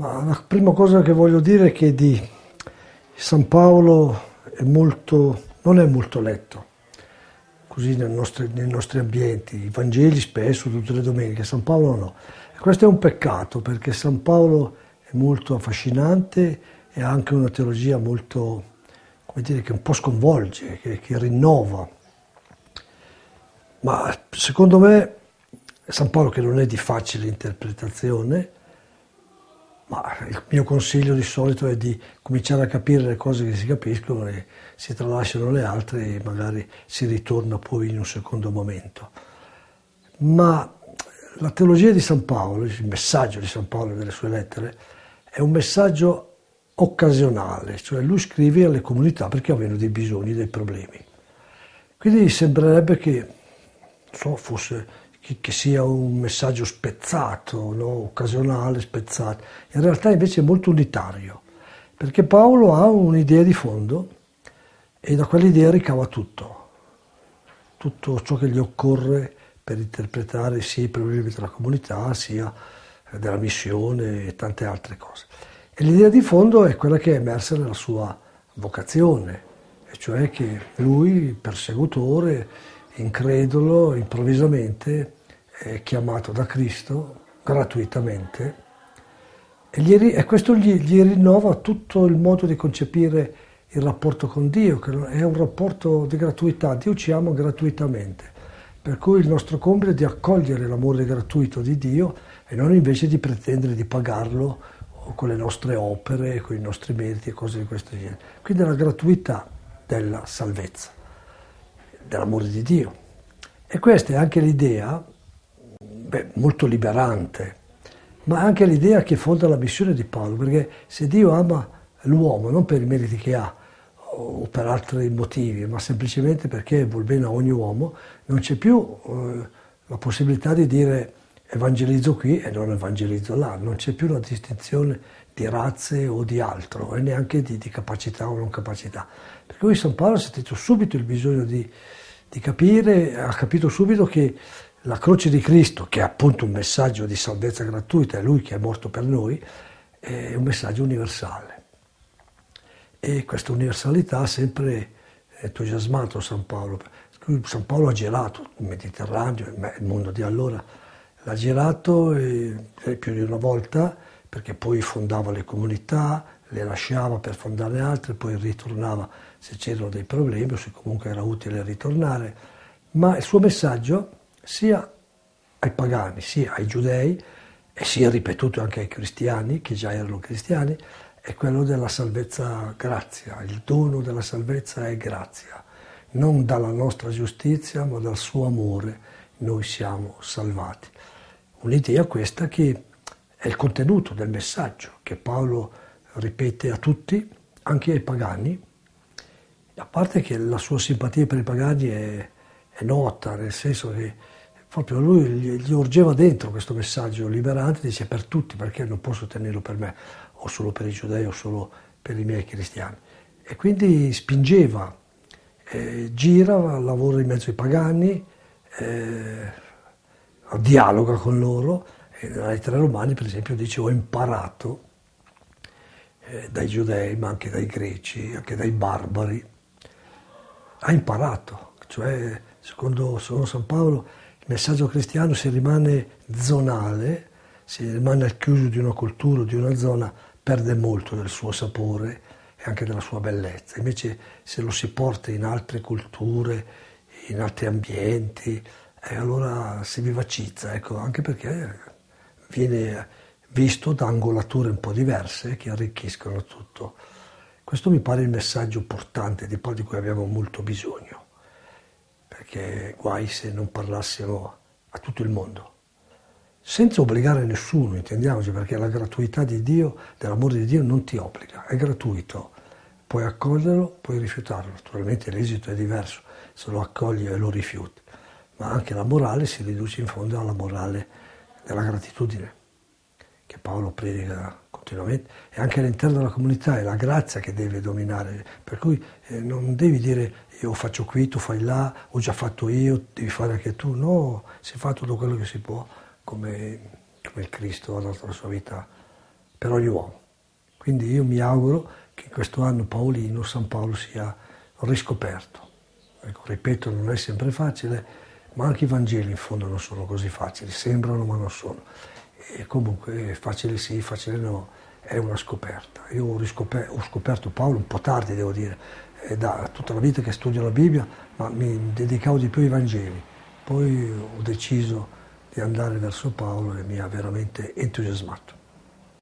Ma la prima cosa che voglio dire è che di San Paolo non è molto letto, così nei nostri ambienti, i Vangeli spesso, tutte le domeniche, San Paolo no. E questo è un peccato perché San Paolo è molto affascinante e ha anche una teologia molto, come dire, che un po' sconvolge, che rinnova. Ma secondo me San Paolo, che non è di facile interpretazione, ma il mio consiglio di solito è di cominciare a capire le cose che si capiscono e si tralasciano le altre e magari si ritorna poi in un secondo momento. Ma la teologia di San Paolo, il messaggio di San Paolo nelle sue lettere, è un messaggio occasionale, cioè lui scrive alle comunità perché avevano dei bisogni, dei problemi. Quindi sembrerebbe che fosse che sia un messaggio spezzato, no? Occasionale, spezzato. In realtà invece è molto unitario, perché Paolo ha un'idea di fondo e da quell'idea ricava tutto ciò che gli occorre per interpretare sia i problemi della comunità, sia della missione e tante altre cose. E l'idea di fondo è quella che è emersa nella sua vocazione, e cioè che lui, persecutore, incredulo, improvvisamente è chiamato da Cristo gratuitamente e questo gli rinnova tutto il modo di concepire il rapporto con Dio, che è un rapporto di gratuità. Dio ci ama gratuitamente, per cui il nostro compito è di accogliere l'amore gratuito di Dio e non invece di pretendere di pagarlo con le nostre opere, con i nostri meriti e cose di questo genere. Quindi la gratuità della salvezza, dell'amore di Dio. E questa è anche l'idea, molto liberante, ma anche l'idea che fonda la missione di Paolo, perché se Dio ama l'uomo non per i meriti che ha o per altri motivi, ma semplicemente perché vuol bene a ogni uomo, non c'è più la possibilità di dire evangelizzo qui e non evangelizzo là, non c'è più la distinzione di razze o di altro e neanche di capacità o non capacità. Per cui San Paolo ha sentito subito il bisogno di capire, ha capito subito che la croce di Cristo, che è appunto un messaggio di salvezza gratuita, è Lui che è morto per noi, è un messaggio universale. E questa universalità ha sempre entusiasmato San Paolo. San Paolo ha girato il Mediterraneo, il mondo di allora, l'ha girato più di una volta, perché poi fondava le comunità, le lasciava per fondarne altre, poi ritornava se c'erano dei problemi o se comunque era utile ritornare. Ma il suo messaggio, sia ai pagani, sia ai giudei, e sia ripetuto anche ai cristiani, che già erano cristiani, è quello della salvezza grazia. Il dono della salvezza è grazia. Non dalla nostra giustizia, ma dal suo amore noi siamo salvati. Un'idea questa che è il contenuto del messaggio che Paolo ripete a tutti, anche ai pagani, a parte che la sua simpatia per i pagani è nota, nel senso che proprio a lui gli urgeva dentro questo messaggio liberante, dice per tutti, perché non posso tenerlo per me, o solo per i giudei o solo per i miei cristiani. E quindi spingeva, gira, lavora in mezzo ai pagani, dialoga con loro. E nella lettera ai Romani, per esempio, dice ho imparato dai giudei, ma anche dai greci, anche dai barbari. Ha imparato, cioè secondo San Paolo il messaggio cristiano, se rimane zonale, se rimane al chiuso di una cultura, di una zona, perde molto del suo sapore e anche della sua bellezza. Invece se lo si porta in altre culture, in altri ambienti, allora si vivacizza, ecco, anche perché viene visto da angolature un po' diverse che arricchiscono tutto. Questo mi pare il messaggio portante di cui abbiamo molto bisogno, perché guai se non parlassimo a tutto il mondo, senza obbligare nessuno, intendiamoci, perché la gratuità di Dio, dell'amore di Dio non ti obbliga, è gratuito, puoi accoglierlo, puoi rifiutarlo, naturalmente l'esito è diverso se lo accogli e lo rifiuti, ma anche la morale si riduce in fondo alla morale della gratitudine, che Paolo predica continuamente, e anche all'interno della comunità è la grazia che deve dominare, per cui non devi dire io faccio qui, tu fai là, ho già fatto io, devi fare anche tu, no, si fa tutto quello che si può come il Cristo ha dato la sua vita per ogni uomo. Quindi io mi auguro che in questo anno paolino San Paolo sia riscoperto. Ecco, ripeto, non è sempre facile, ma anche i Vangeli in fondo non sono così facili, sembrano ma non sono. E comunque facile sì, facile no, è una scoperta. Io ho scoperto Paolo un po' tardi, devo dire, è da tutta la vita che studio la Bibbia, ma mi dedicavo di più ai Vangeli. Poi ho deciso di andare verso Paolo e mi ha veramente entusiasmato.